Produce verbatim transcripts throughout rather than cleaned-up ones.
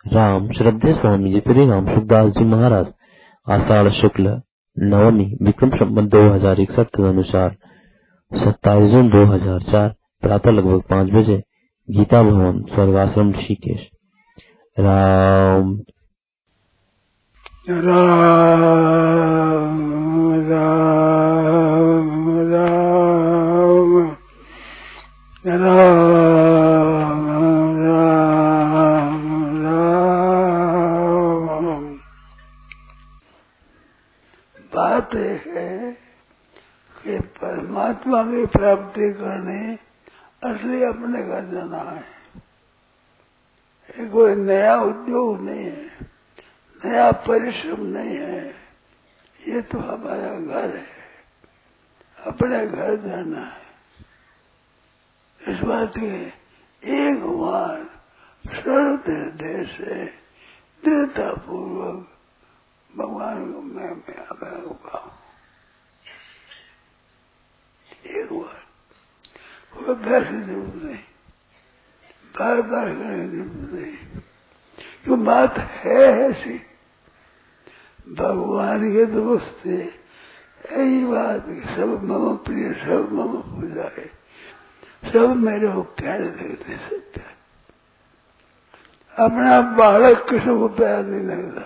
राम श्रद्धेय स्वामी जितरी राम सुखदास जी महाराज आषाढ़ शुक्ल नवमी विक्रम संवत दो हजार इकसठ के अनुसार सत्ताईस जून दो हजार चार प्रातः लगभग पाँच बजे गीता भवन स्वर्गाश्रम ऋषिकेश। राम राम राम राम राम बात है कि परमात्मा की प्राप्ति करने असली अपने घर जाना है। ये कोई नया उद्योग नहीं है, नया परिश्रम नहीं है, ये तो हमारा घर है, अपने घर जाना है। इस बात के एक बार सर्व हृदय से दृढ़ता पूर्वक भगवान को मैं मैं अपना पाऊं। एक बार कोई अभ्यास की जरूरत नहीं, बार बार करने की जरूरत नहीं, क्यों बात है ऐसी। भगवान के दोस्त से यही बात सब मम प्रिय, सब मम पूजा है, सब मेरे को प्यारे लगते सकते। अपना बालक किसी को प्यार नहीं लगता,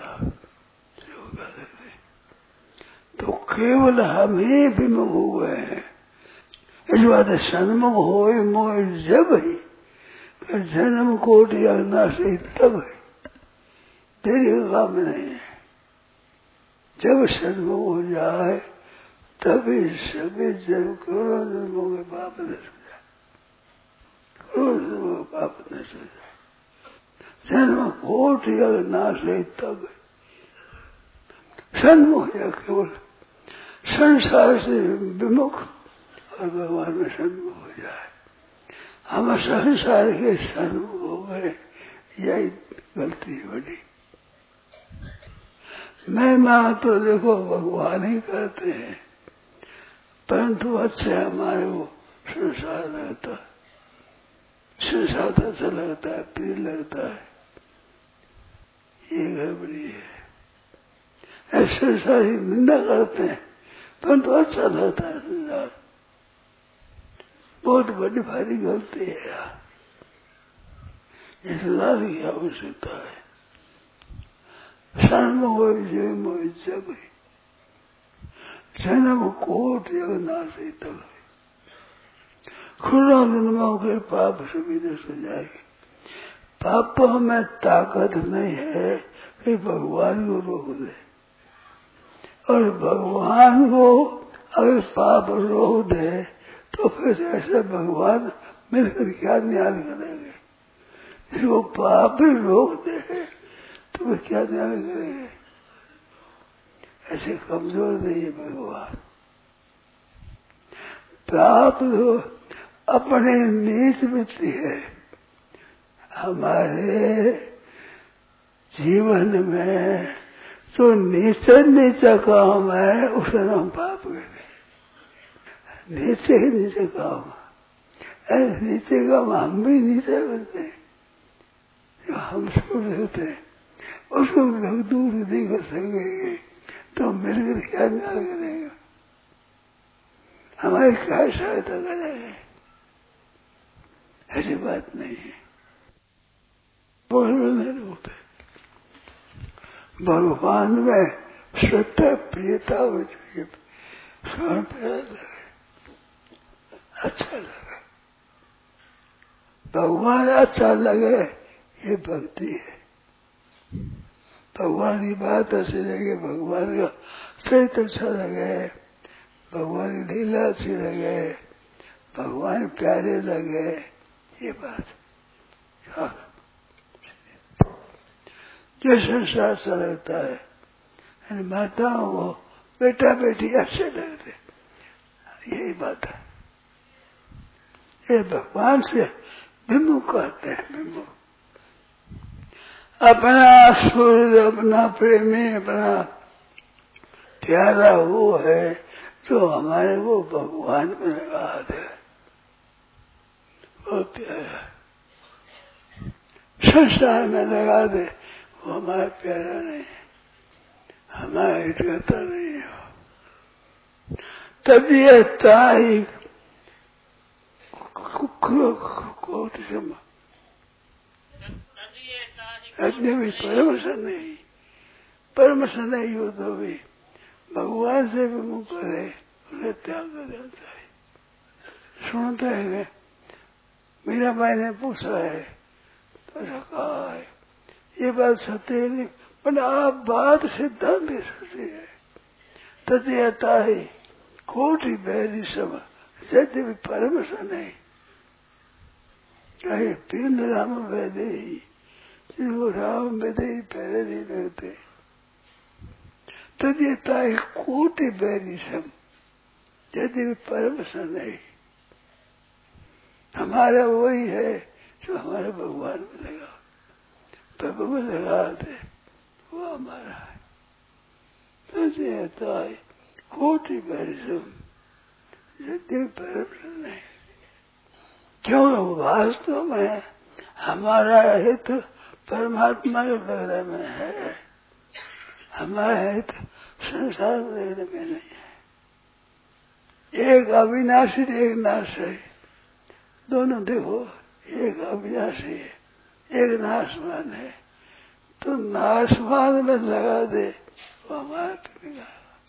तो केवल हम ही विमुख हुए हैं। इस बात सन्मुख हो मोह जब ही जन्म कोटि अविनाशी तब है, तेरी काम नहीं है। जब सन्मुख हो जाए तभी सभी जब करोड़ जन्मों के पाप नष्ट हो जाए, करोड़ जन्मों के पाप नष्ट हो जाए। जन्म कोटि अविनाशी तब है, सन्मुख या केवल संसार से विमुख और भगवान में सन्मुख हो जाए। हम संसार के सन्मुख हो गए, यही गलती बड़ी। महिमा तो देखो भगवान ही करते हैं, परंतु अच्छे हमारे को संसार लगता है, संसार अच्छा लगता है, प्रिय लगता है, ये गड़बड़ी है। ऐसे संसार ही निंदा करते हैं, परंतु अच्छा लगता है संसार, बहुत बड़ी भारी गलती है यार। इस लाभ की आवश्यकता है। सन्मुख मोह जब जन्म कोट जगन्नाथी तब खुला जन्मों के पाप सभी नष्ट हो जाएंगे। पापों में ताकत नहीं है कि भगवान को रोक दे, और भगवान को अगर पाप रोक दे तो फिर ऐसे भगवान मिलकर क्या न्याय करेंगे। इसको पाप ही रोक दे तो वे क्या न्याय करेंगे। ऐसे कमजोर नहीं है भगवान। पाप तो अपने नीच वृत्ति है। हमारे जीवन में जो नीचे नीचे काम है उसे हम पाप करें। नीचे ही नीचे काम, ऐसे नीचे काम हम भी नीचे बनते हैं। जो हम छोड़ देते हैं उसको लोग दूर नहीं कर सकेंगे, तो मिलकर क्या न्याय करेगा, हमारी क्या सहायता करेंगे। ऐसी बात नहीं है। बोलने नहीं होते। भगवान में श्रद्धा प्रियता हो चाहिए, स्वयं प्यारा लगे, अच्छा लगे, भगवान अच्छा लगे, ये भक्ति है। भगवान की बात अच्छी लगे, भगवान का चरित्र अच्छा लगे, भगवान की लीला अच्छी लगे, भगवान प्यारे लगे, ये बात। जो संसार अच्छा लगता है, माताओं को बेटा बेटी अच्छे लगते, यही बात है। ये भगवान से विमुख करते हैं, विमुख। अपना सूर्य, अपना प्रेमी, अपना प्यारा वो है जो हमारे को भगवान में लगा दे, वो प्यारा। संसार में लगा दे वो हमारा प्यारा नहीं है, हमारा हित करता नहीं है। तदीयता ही कोट समा अज्ञ भी परम नहीं, परम नहीं हो तो भी भगवान से भी मुंह करे उन्हें त्याग कर जाता है। सुनते हैं मीरा भाई ने पूछा है तो ऐसा कहा है, ये बात सत्य नहीं, पर आप बात सिद्धांत सत्य है। तदीयता ही कोटि बैरी सम सत्य भी परम नहीं, कहे पिंड राम वैदे ही, जिनको राम वैदे ही पहले नहीं लगते। तदीयता ही कोटि बैरी सम यदि भी परम नहीं, हमारा वही है जो हमारे भगवान में लगा, प्रभु में लगा दे वो हमारा है। तदीयता ही कोटि बैरी सम यदि भी परम नहीं, क्यों वास्तव में हमारा हित परमात्मा के लगने में है, हमारा हित संसार में लगने में नहीं है। एक अविनाशी एक नाश है, दोनों देखो, एक अविनाशी है एक नाशवान है, तो नाशवान में लगा दे वो हमारा पिता,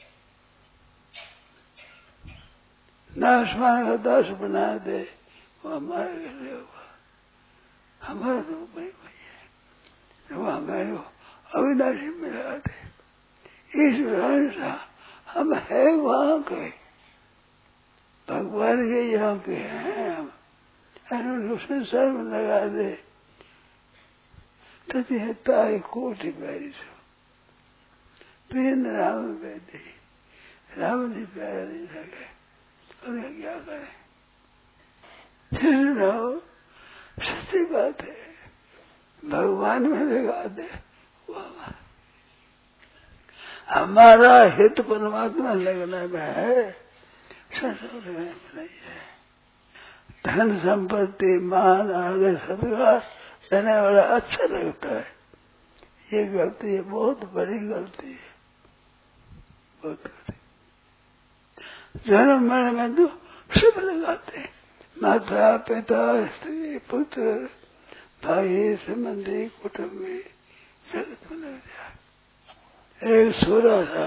नाशवान का दास बना दे वो हमारे घर होगा, हमारा रूप ही वही है। वो हमें अविनाशी में लगा दे, इस विधान हम है वहां के, भगवान के यहाँ के हैं हम, संसार में लगा दे। तदीयता ही कोटि बैरी सो प्रिय राम वैदे, राम जी प्यारे नहीं लगे, उन्हें क्या करें। सुनो सच्ची बात है, भगवान में लगा दे वो हमारा, हमारा हित परमात्मा लगने में है, संसार लगने में नहीं है। धन संपत्ति मान आदर सत्कार देने वाला अच्छा लगता है, ये गलती है, बहुत बड़ी गलती है, बहुत बड़ी। जन्म मरण में तो सब लगाते हैं, माता पिता स्त्री पुत्र भाई संबंधी कुटुंबी जगत में लग जाए। एक सूरा था,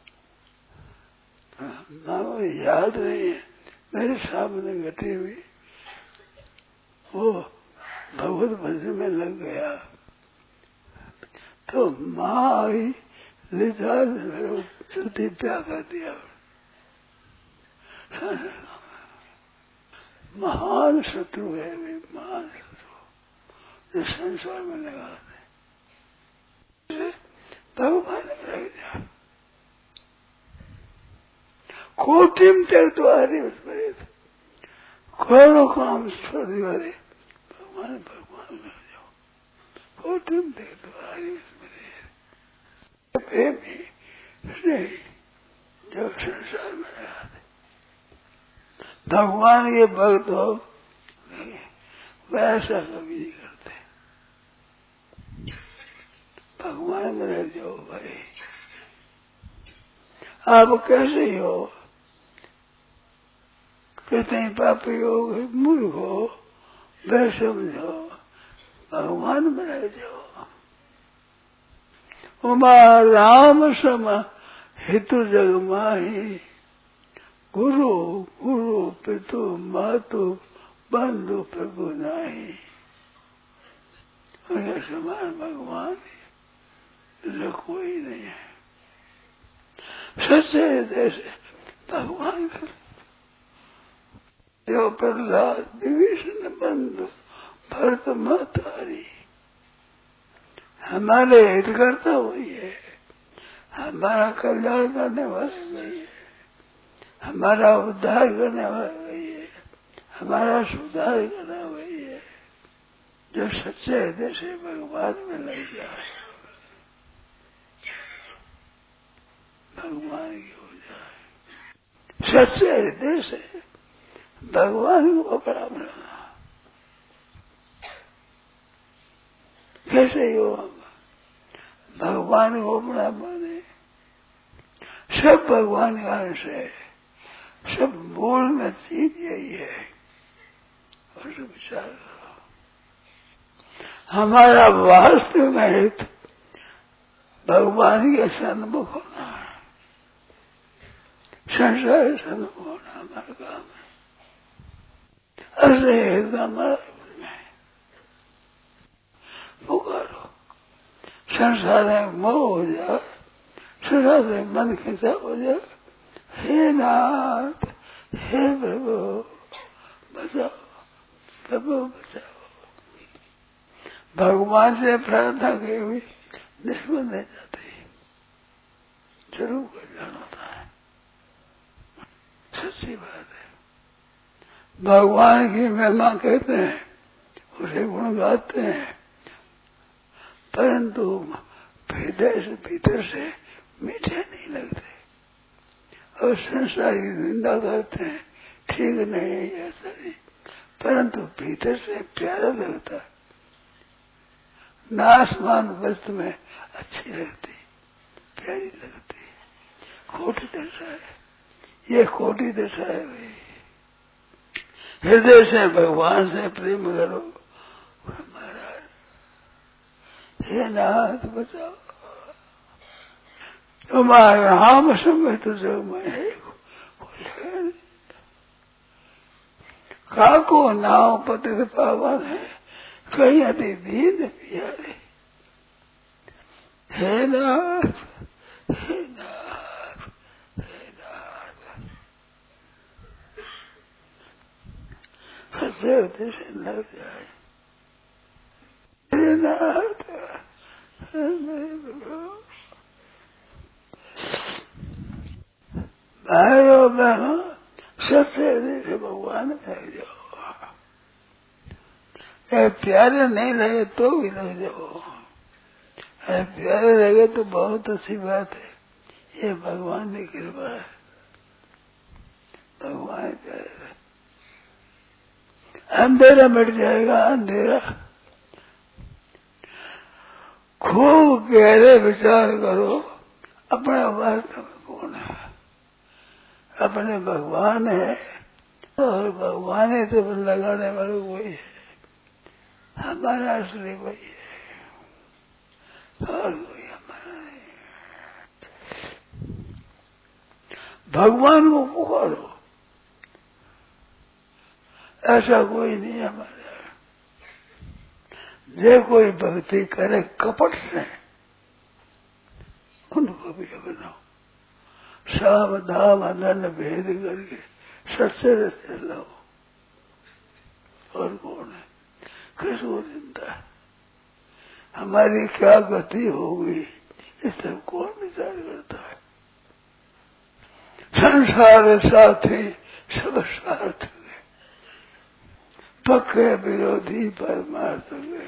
नाम याद नहीं है, मेरे सामने घटी हुई, वो भगवत भजन में लग गया तो माँ आई ले जा जल्दी प्यार कर दिया। महान शत्रु है वे, महान शत्रु जो संसार में लगा दे, भगवान में लग जा। कोटिम त्यक्त वाले उसमें करोड़ों काम छोड़ वाले भगवान भगवान में जाओ, कोटिम त्यक्त वाले उसमें प्रेमी नहीं जो संसार में लगा दे। भगवान के भक्त हो वैसा कभी नहीं करते, भगवान में रह जाओ भाई। आप कैसे ही हो, कितने पापी हो, मूर्ख हो, वह समझो, भगवान में रह जाओ। उमा राम सम हितु जग माही, गुरु गुरु पितु मातु बंधु प्रभु नाही, उनके समान भगवान कोई नहीं है। सच्चे हृदय से भगवान जो प्रहलाद विभीषण बंधु भरत मातारी, हमारे हित करता वही है, हमारा कल्याण करने वाला वही है, हमारा उद्धार करने वाला वही है, हमारा सुधार करना वही है, जो सच्चे हृदय से भगवान में लग जाए, भगवान की हो जाए। सच्चे हृदय से भगवान को अपना बनाना कैसे ही हो, भगवान को अपना माने, सब भगवान का अंश है, सब मूल में चीज यही है। और विचार करो, हमारा वास्तव में हित भगवान के सन्मुख होना है, संसार सन्मुख होना हमारा काम है। अरे हमारा पुकारो, संसार में मोह हो जाए, संसार से मन खिंचा हो जाए, हे नाथ, हे प्रभु बचाओ, प्रभु बचाओ। भगवान से प्रार्थना की हुई निष्फल नहीं जाती, जरूर कल्याण होता है, सच्ची बात है। भगवान की महिमा कहते हैं, उसे गुण गाते हैं, परंतु हृदय से भीतर से मीठे नहीं लगते, और संसार की निंदा करते हैं, ठीक नहीं है ऐसा नहीं, परंतु भीतर से प्यारा लगता है। नाशमान वस्तु में अच्छी लगती, प्यारी लगती, खोटी दशा है, ये खोटी दशा है भाई। हृदय से भगवान से प्रेम करो, महाराज हे नाथ बचाओ, तुम्हारा राम समय तो जग में है कोई है नहीं। काको नाव पतित पावन है, कहीं अति दीन प्यारे, हे नाथ, हे नाथ, हे नाथ। हृदय से लग जाए, हे नाथ, भाइयों बहनों, सच्चे हृदय से भगवान में लग जाओ। प्यारे नहीं लगे तो भी लग जाओ, प्यारे लगे तो बहुत अच्छी बात है, ये भगवान की कृपा है। भगवान प्यारे, अंधेरा मिट जाएगा, अंधेरा। खूब गहरे विचार करो, अपने वास्तव में कौन है? अपने भगवान है, और भगवान ही तो लगाने वाले कोई है, हमारा असली वही है, और कोई हमारा नहीं। भगवान को पुकारो, ऐसा कोई नहीं हमारा। जे कोई भक्ति करे कपट से, उनको भी अपनाओ, साम दाम अनन भेद करके सच्चे रस्ते लाओ। और कौन है? किसको चिंता है? हमारी क्या गति होगी, इस तरफ कौन विचार करता है? संसार साथी सब साथ में, पक्के विरोधी परमार्थ में,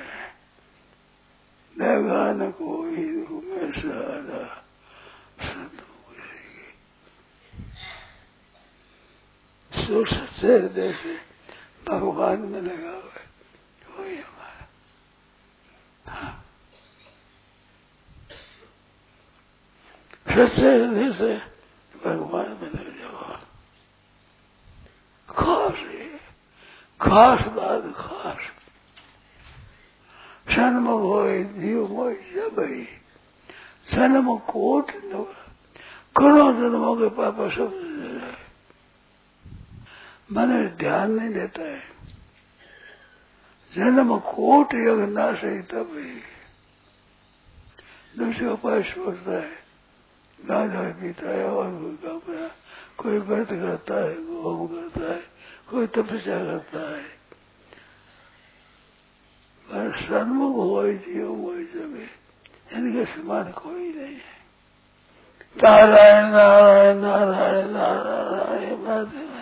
लगा न कोई में सारा संत सो सच्चे हृदय से भगवान में लगा हुआ है, वही हमारा। हाँ, सच्चे हृदय से भगवान में लग जाओ। खास ये खास बात, खास सन्मुख हो जीव मोह जब ही सन्मुख कोट करोड़ जन्मों के पापा सब मन ध्यान नहीं देता है। जन्म कोट योग ना सही तब ही दूसरे उपाय सोचता है, गांजा पीता है और कोई काम है, कोई व्रत करता है, होम करता है, कोई तपस्या करता है, पर सन्मुख हो जीव वही जब इनके समान कोई नहीं है। नारायण नारायण नारायण नारायण नारायण